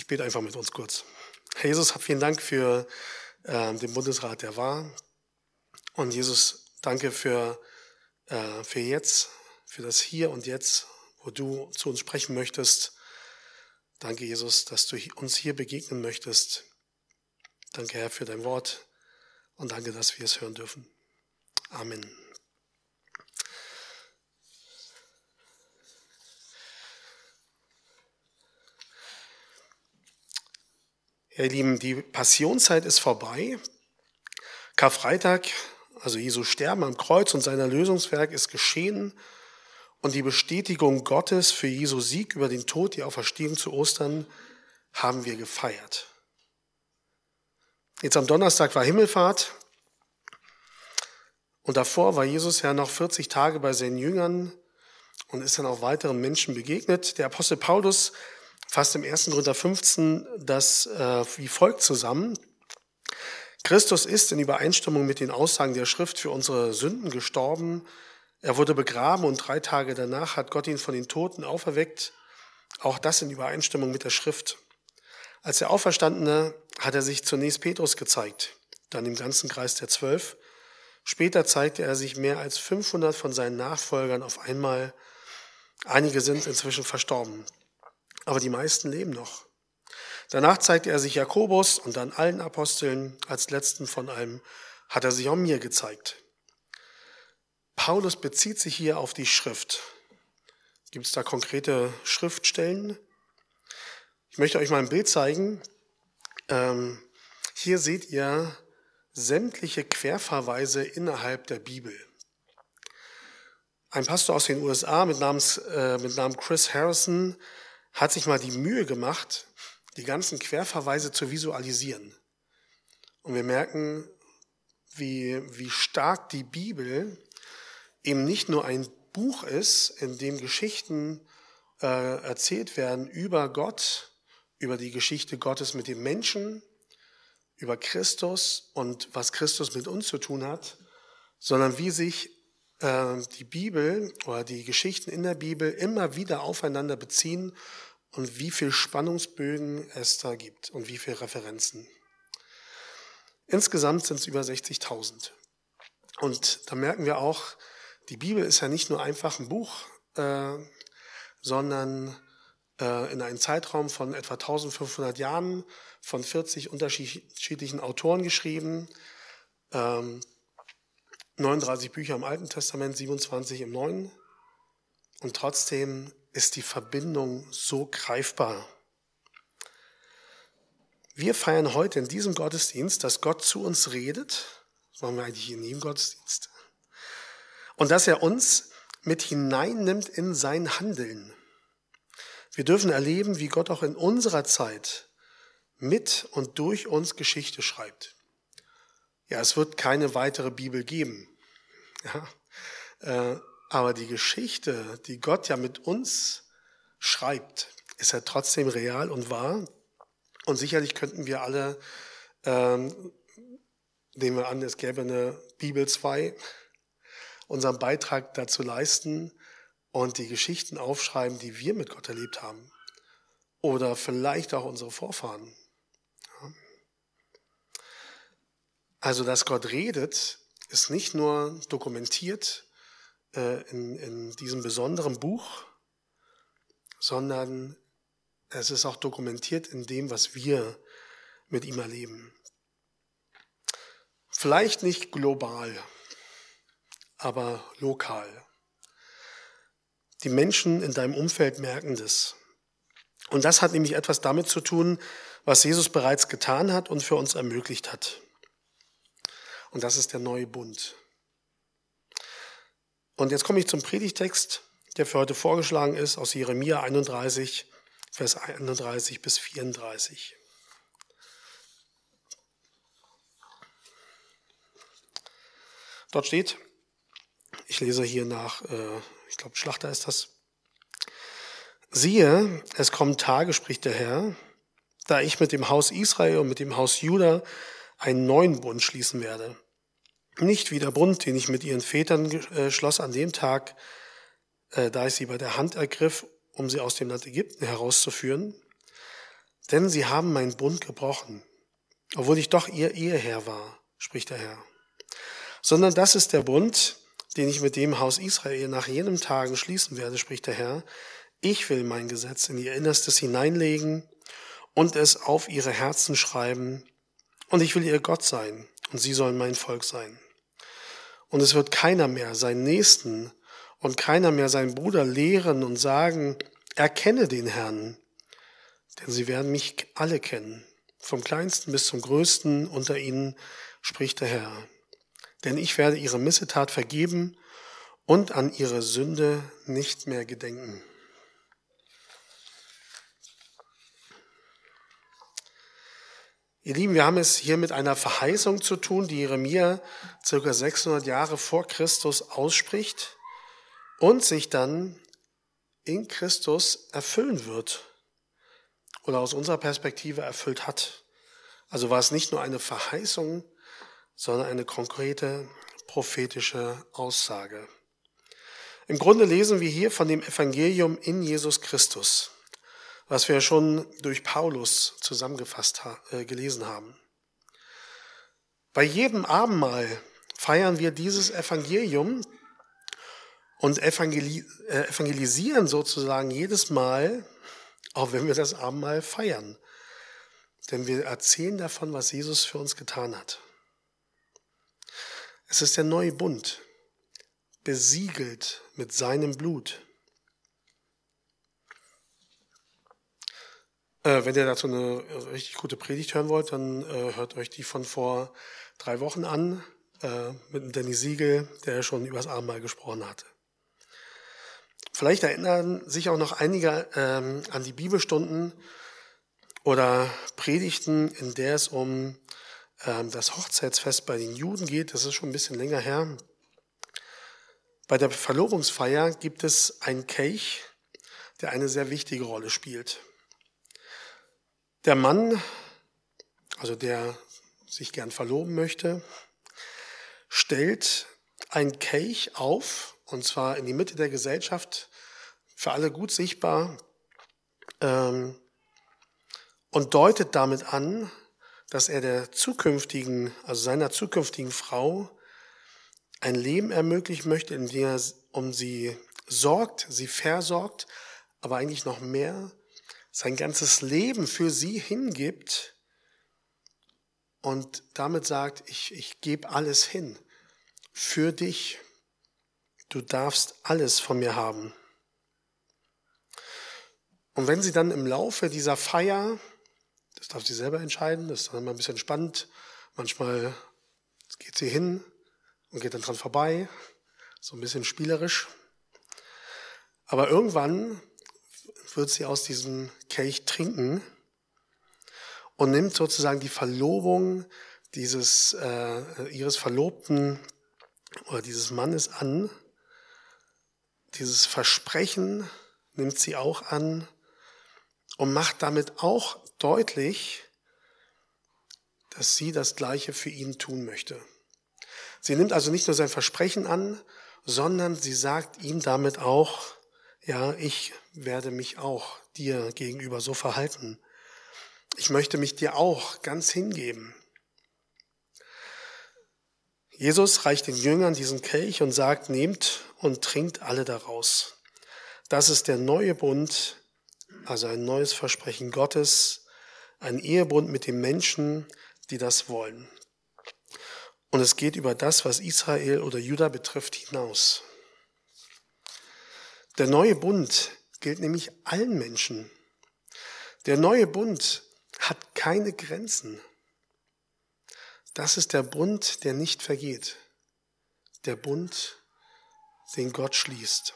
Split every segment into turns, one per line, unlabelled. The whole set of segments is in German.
bete einfach mit uns kurz. Herr Jesus, vielen Dank für den Bundesrat, der war. Und Jesus, danke für jetzt, für das Hier und Jetzt, wo du zu uns sprechen möchtest. Danke, Jesus, dass du uns hier begegnen möchtest. Danke, Herr, für dein Wort und danke, dass wir es hören dürfen. Amen. Ja, ihr Lieben, die Passionszeit ist vorbei. Karfreitag, also Jesu Sterben am Kreuz und sein Erlösungswerk ist geschehen. Und die Bestätigung Gottes für Jesu Sieg über den Tod, die Auferstehung zu Ostern, haben wir gefeiert. Jetzt am Donnerstag war Himmelfahrt. Und davor war Jesus ja noch 40 Tage bei seinen Jüngern und ist dann auch weiteren Menschen begegnet. Der Apostel Paulus fasst im 1. Korinther 15 das wie folgt zusammen. Christus ist in Übereinstimmung mit den Aussagen der Schrift für unsere Sünden gestorben. Er wurde begraben und 3 Tage danach hat Gott ihn von den Toten auferweckt. Auch das in Übereinstimmung mit der Schrift. Als der Auferstandene hat er sich zunächst Petrus gezeigt, dann dem ganzen Kreis der 12. Später zeigte er sich mehr als 500 von seinen Nachfolgern auf einmal. Einige sind inzwischen verstorben, aber die meisten leben noch. Danach zeigte er sich Jakobus und dann allen Aposteln. Als letzten von allem hat er sich auch mir gezeigt. Paulus bezieht sich hier auf die Schrift. Gibt es da konkrete Schriftstellen? Ich möchte euch mal ein Bild zeigen. Hier seht ihr sämtliche Querverweise innerhalb der Bibel. Ein Pastor aus den USA mit Namen Chris Harrison hat sich mal die Mühe gemacht, die ganzen Querverweise zu visualisieren. Und wir merken, wie stark die Bibel eben nicht nur ein Buch ist, in dem Geschichten erzählt werden über Gott, über die Geschichte Gottes mit dem Menschen, über Christus und was Christus mit uns zu tun hat, sondern wie sich die Bibel oder die Geschichten in der Bibel immer wieder aufeinander beziehen und wie viel Spannungsbögen es da gibt und wie viele Referenzen. Insgesamt sind es über 60.000. Und da merken wir auch, die Bibel ist ja nicht nur einfach ein Buch, sondern in einem Zeitraum von etwa 1500 Jahren von 40 unterschiedlichen Autoren geschrieben. 39 Bücher im Alten Testament, 27 im Neuen. Und trotzdem ist die Verbindung so greifbar. Wir feiern heute in diesem Gottesdienst, dass Gott zu uns redet. Das machen wir eigentlich in jedem Gottesdienst. Und dass er uns mit hineinnimmt in sein Handeln. Wir dürfen erleben, wie Gott auch in unserer Zeit mit und durch uns Geschichte schreibt. Ja, es wird keine weitere Bibel geben. Ja, aber die Geschichte, die Gott ja mit uns schreibt, ist ja trotzdem real und wahr. Und sicherlich könnten wir alle, nehmen wir an, es gäbe eine Bibel 2, unseren Beitrag dazu leisten und die Geschichten aufschreiben, die wir mit Gott erlebt haben. Oder vielleicht auch unsere Vorfahren. Ja. Also, dass Gott redet, ist nicht nur dokumentiert in diesem besonderen Buch, sondern es ist auch dokumentiert in dem, was wir mit ihm erleben. Vielleicht nicht global, aber lokal. Die Menschen in deinem Umfeld merken das. Und das hat nämlich etwas damit zu tun, was Jesus bereits getan hat und für uns ermöglicht hat. Und das ist der neue Bund. Und jetzt komme ich zum Predigtext, der für heute vorgeschlagen ist, aus Jeremia 31, Vers 31 bis 34. Dort steht, ich lese hier nach, ich glaube Schlachter ist das. Siehe, es kommen Tage, spricht der Herr, da ich mit dem Haus Israel und mit dem Haus Juda einen neuen Bund schließen werde. Nicht wie der Bund, den ich mit ihren Vätern schloss an dem Tag, da ich sie bei der Hand ergriff, um sie aus dem Land Ägypten herauszuführen. Denn sie haben meinen Bund gebrochen, obwohl ich doch ihr Eheherr war, spricht der Herr. Sondern das ist der Bund, den ich mit dem Haus Israel nach jenen Tagen schließen werde, spricht der Herr. Ich will mein Gesetz in ihr Innerstes hineinlegen und es auf ihre Herzen schreiben. Und ich will ihr Gott sein und sie sollen mein Volk sein. Und es wird keiner mehr seinen Nächsten und keiner mehr seinen Bruder lehren und sagen, erkenne den Herrn. Denn sie werden mich alle kennen, vom Kleinsten bis zum Größten unter ihnen, spricht der Herr. Denn ich werde ihre Missetat vergeben und an ihre Sünde nicht mehr gedenken. Ihr Lieben, wir haben es hier mit einer Verheißung zu tun, die Jeremia ca. 600 Jahre vor Christus ausspricht und sich dann in Christus erfüllen wird oder aus unserer Perspektive erfüllt hat. Also war es nicht nur eine Verheißung, sondern eine konkrete prophetische Aussage. Im Grunde lesen wir hier von dem Evangelium in Jesus Christus, was wir schon durch Paulus zusammengefasst gelesen haben. Bei jedem Abendmahl feiern wir dieses Evangelium und evangelisieren sozusagen jedes Mal, auch wenn wir das Abendmahl feiern. Denn wir erzählen davon, was Jesus für uns getan hat. Es ist der neue Bund, besiegelt mit seinem Blut. Wenn ihr dazu eine richtig gute Predigt hören wollt, dann hört euch die von vor 3 Wochen an, mit dem Danny Siegel, der ja schon über das Abendmahl gesprochen hatte. Vielleicht erinnern sich auch noch einige an die Bibelstunden oder Predigten, in der es um das Hochzeitsfest bei den Juden geht. Das ist schon ein bisschen länger her. Bei der Verlobungsfeier gibt es einen Kelch, der eine sehr wichtige Rolle spielt. Der Mann, also der sich gern verloben möchte, stellt einen Kelch auf, und zwar in die Mitte der Gesellschaft, für alle gut sichtbar, und deutet damit an, dass er seiner zukünftigen Frau ein Leben ermöglichen möchte, in dem er um sie sorgt, sie versorgt, aber eigentlich noch mehr sein ganzes Leben für sie hingibt und damit sagt, ich gebe alles hin für dich. Du darfst alles von mir haben. Und wenn sie dann im Laufe dieser Feier, das darf sie selber entscheiden, das ist dann immer ein bisschen spannend, manchmal geht sie hin und geht dann dran vorbei, so ein bisschen spielerisch. Aber irgendwann wird sie aus diesem Kelch trinken und nimmt sozusagen die Verlobung ihres Verlobten oder dieses Mannes an. Dieses Versprechen nimmt sie auch an und macht damit auch deutlich, dass sie das Gleiche für ihn tun möchte. Sie nimmt also nicht nur sein Versprechen an, sondern sie sagt ihm damit auch, ja, ich werde mich auch dir gegenüber so verhalten. Ich möchte mich dir auch ganz hingeben. Jesus reicht den Jüngern diesen Kelch und sagt, nehmt und trinkt alle daraus. Das ist der neue Bund, also ein neues Versprechen Gottes, ein Ehebund mit den Menschen, die das wollen. Und es geht über das, was Israel oder Juda betrifft, hinaus. Der neue Bund gilt nämlich allen Menschen. Der neue Bund hat keine Grenzen. Das ist der Bund, der nicht vergeht. Der Bund, den Gott schließt.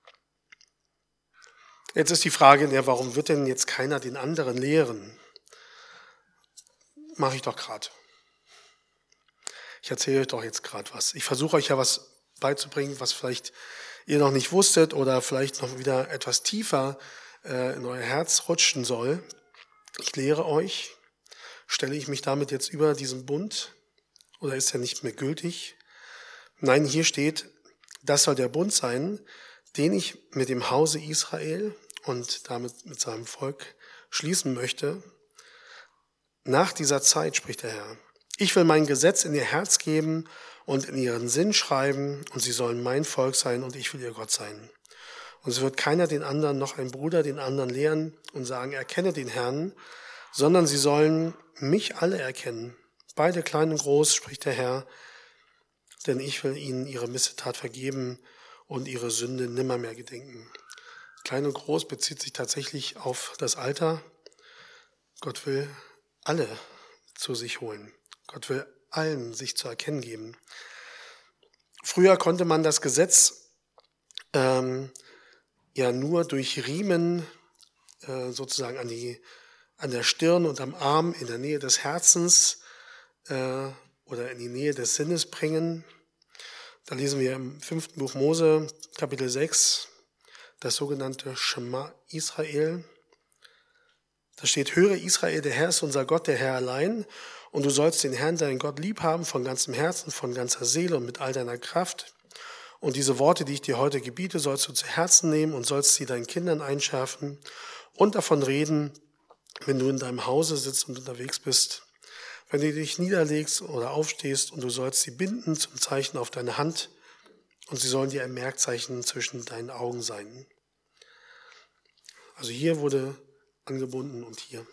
Jetzt ist die Frage, ja, warum wird denn jetzt keiner den anderen lehren? Mache ich doch gerade. Ich erzähle euch doch jetzt gerade was. Ich versuche euch ja was beizubringen, was vielleicht ihr noch nicht wusstet oder vielleicht noch wieder etwas tiefer in euer Herz rutschen soll. Ich lehre euch, stelle ich mich damit jetzt über diesen Bund oder ist er nicht mehr gültig? Nein, hier steht, das soll der Bund sein, den ich mit dem Hause Israel und damit mit seinem Volk schließen möchte. nach dieser Zeit, spricht der Herr, ich will mein Gesetz in ihr Herz geben und in ihren Sinn schreiben, und sie sollen mein Volk sein und ich will ihr Gott sein. Und es wird keiner den anderen, noch ein Bruder den anderen lehren und sagen, erkenne den Herrn, sondern sie sollen mich alle erkennen. Beide klein und groß, spricht der Herr, denn ich will ihnen ihre Missetat vergeben und ihre Sünde nimmermehr gedenken. Klein und groß bezieht sich tatsächlich auf das Alter. Gott will alle zu sich holen. Gott will allen sich zu erkennen geben. Früher konnte man das Gesetz ja nur durch Riemen sozusagen an der Stirn und am Arm in der Nähe des Herzens oder in die Nähe des Sinnes bringen. Da lesen wir im 5. Buch Mose, Kapitel 6, das sogenannte Schema Israel. Da steht, höre Israel, der Herr ist unser Gott, der Herr allein, und du sollst den Herrn, deinen Gott, lieb haben von ganzem Herzen, von ganzer Seele und mit all deiner Kraft. Und diese Worte, die ich dir heute gebiete, sollst du zu Herzen nehmen und sollst sie deinen Kindern einschärfen und davon reden, wenn du in deinem Hause sitzt und unterwegs bist, wenn du dich niederlegst oder aufstehst, und du sollst sie binden zum Zeichen auf deine Hand, und sie sollen dir ein Merkzeichen zwischen deinen Augen sein. Also hier wurde angebunden und hier.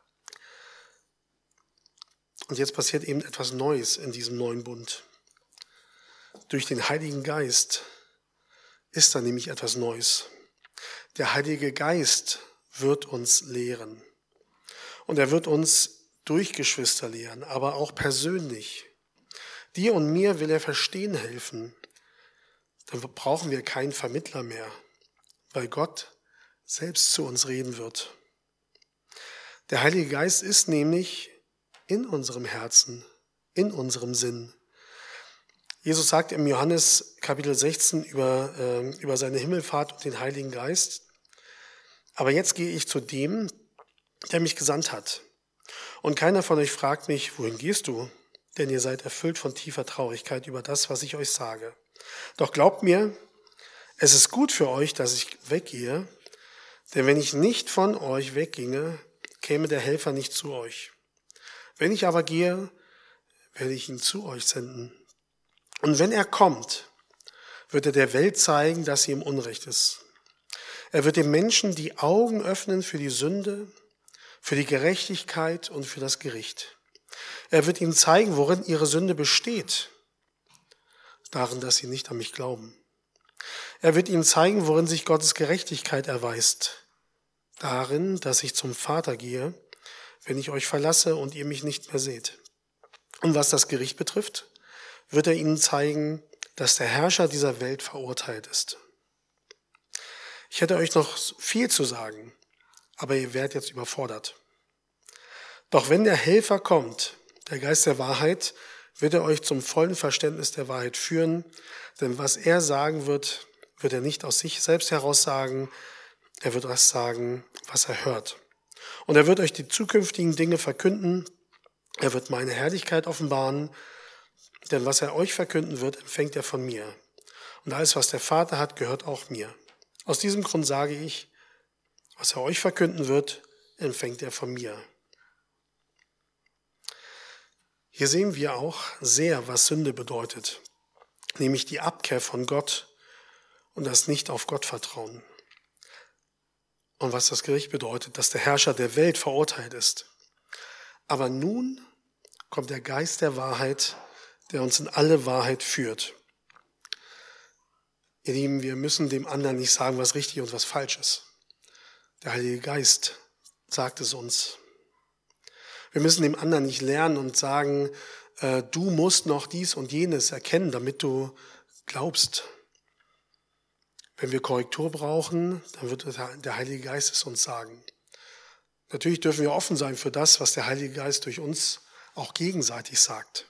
Und jetzt passiert eben etwas Neues in diesem neuen Bund. Durch den Heiligen Geist ist da nämlich etwas Neues. Der Heilige Geist wird uns lehren. Und er wird uns durch Geschwister lehren, aber auch persönlich. Dir und mir will er verstehen helfen. Dann brauchen wir keinen Vermittler mehr, weil Gott selbst zu uns reden wird. Der Heilige Geist ist nämlich in unserem Herzen, in unserem Sinn. Jesus sagt im Johannes Kapitel 16 über seine Himmelfahrt und den Heiligen Geist, aber jetzt gehe ich zu dem, der mich gesandt hat. Und keiner von euch fragt mich, wohin gehst du? Denn ihr seid erfüllt von tiefer Traurigkeit über das, was ich euch sage. Doch glaubt mir, es ist gut für euch, dass ich weggehe, denn wenn ich nicht von euch wegginge, käme der Helfer nicht zu euch. Wenn ich aber gehe, werde ich ihn zu euch senden. Und wenn er kommt, wird er der Welt zeigen, dass sie im Unrecht ist. Er wird den Menschen die Augen öffnen für die Sünde, für die Gerechtigkeit und für das Gericht. Er wird ihnen zeigen, worin ihre Sünde besteht, darin, dass sie nicht an mich glauben. Er wird ihnen zeigen, worin sich Gottes Gerechtigkeit erweist, darin, dass ich zum Vater gehe, wenn ich euch verlasse und ihr mich nicht mehr seht. Und was das Gericht betrifft, wird er ihnen zeigen, dass der Herrscher dieser Welt verurteilt ist. Ich hätte euch noch viel zu sagen, aber ihr werdet jetzt überfordert. Doch wenn der Helfer kommt, der Geist der Wahrheit, wird er euch zum vollen Verständnis der Wahrheit führen, denn was er sagen wird, wird er nicht aus sich selbst heraus sagen, er wird das sagen, was er hört. Und er wird euch die zukünftigen Dinge verkünden, er wird meine Herrlichkeit offenbaren, denn was er euch verkünden wird, empfängt er von mir. Und alles, was der Vater hat, gehört auch mir. Aus diesem Grund sage ich, was er euch verkünden wird, empfängt er von mir. Hier sehen wir auch sehr, was Sünde bedeutet, nämlich die Abkehr von Gott und das Nicht auf Gott vertrauen. Und was das Gericht bedeutet, dass der Herrscher der Welt verurteilt ist. Aber nun kommt der Geist der Wahrheit, der uns in alle Wahrheit führt. Ihr Lieben, wir müssen dem anderen nicht sagen, was richtig und was falsch ist. Der Heilige Geist sagt es uns. Wir müssen dem anderen nicht lernen und sagen, du musst noch dies und jenes erkennen, damit du glaubst. Wenn wir Korrektur brauchen, dann wird der Heilige Geist es uns sagen. Natürlich dürfen wir offen sein für das, was der Heilige Geist durch uns auch gegenseitig sagt.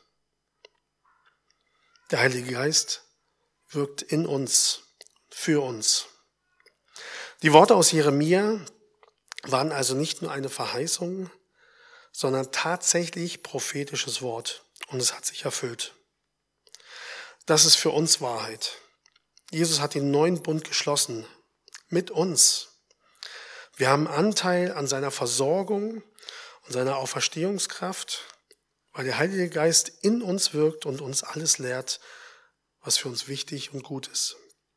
Der Heilige Geist wirkt in uns, für uns. Die Worte aus Jeremia waren also nicht nur eine Verheißung, sondern tatsächlich prophetisches Wort. Und es hat sich erfüllt. Das ist für uns Wahrheit. Jesus hat den neuen Bund geschlossen mit uns. Wir haben Anteil an seiner Versorgung und seiner Auferstehungskraft, weil der Heilige Geist in uns wirkt und uns alles lehrt, was für uns wichtig und gut ist.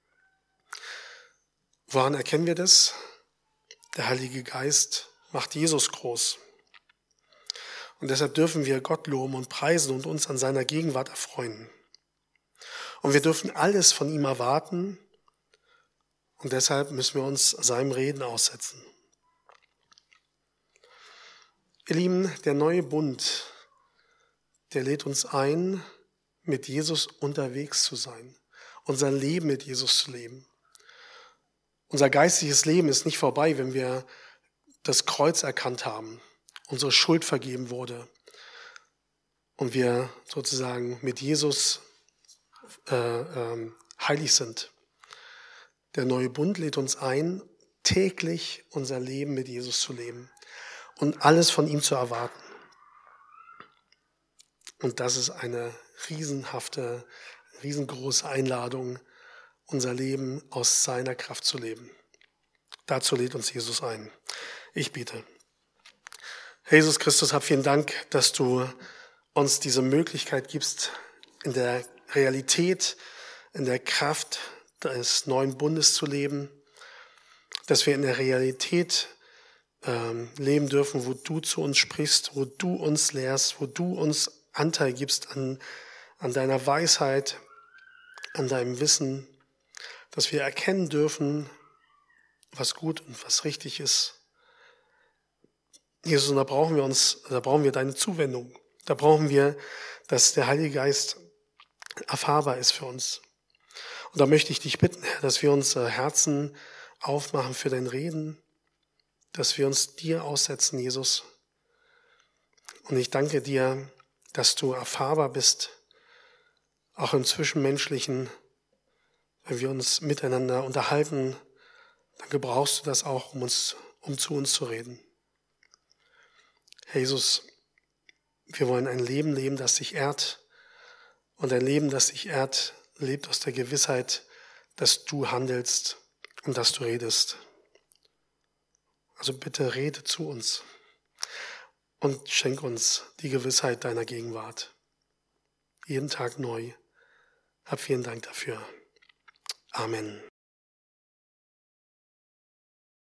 Woran erkennen wir das? Der Heilige Geist macht Jesus groß. Und deshalb dürfen wir Gott loben und preisen und uns an seiner Gegenwart erfreuen. Und wir dürfen alles von ihm erwarten und deshalb müssen wir uns seinem Reden aussetzen. Ihr Lieben, der neue Bund, der lädt uns ein, mit Jesus unterwegs zu sein, unser Leben mit Jesus zu leben. Unser geistliches Leben ist nicht vorbei, wenn wir das Kreuz erkannt haben, unsere Schuld vergeben wurde und wir sozusagen mit Jesus heilig sind. Der neue Bund lädt uns ein, täglich unser Leben mit Jesus zu leben und alles von ihm zu erwarten. Und das ist eine riesengroße Einladung, unser Leben aus seiner Kraft zu leben. Dazu lädt uns Jesus ein. Ich bete. Herr Jesus Christus, hab vielen Dank, dass du uns diese Möglichkeit gibst, in der Realität, in der Kraft des neuen Bundes zu leben, dass wir in der Realität leben dürfen, wo du zu uns sprichst, wo du uns lehrst, wo du uns Anteil gibst an deiner Weisheit, an deinem Wissen, dass wir erkennen dürfen, was gut und was richtig ist. Jesus, und da brauchen wir deine Zuwendung. Da brauchen wir, dass der Heilige Geist erfahrbar ist für uns. Und da möchte ich dich bitten, Herr, dass wir unsere Herzen aufmachen für dein Reden, dass wir uns dir aussetzen, Jesus. Und ich danke dir, dass du erfahrbar bist, auch im Zwischenmenschlichen. Wenn wir uns miteinander unterhalten, dann gebrauchst du das auch, um zu uns zu reden. Herr Jesus, wir wollen ein Leben leben, das dich ehrt. Und ein Leben, das dich ehrt, lebt aus der Gewissheit, dass du handelst und dass du redest. Also bitte rede zu uns und schenk uns die Gewissheit deiner Gegenwart. Jeden Tag neu. Hab vielen Dank dafür. Amen.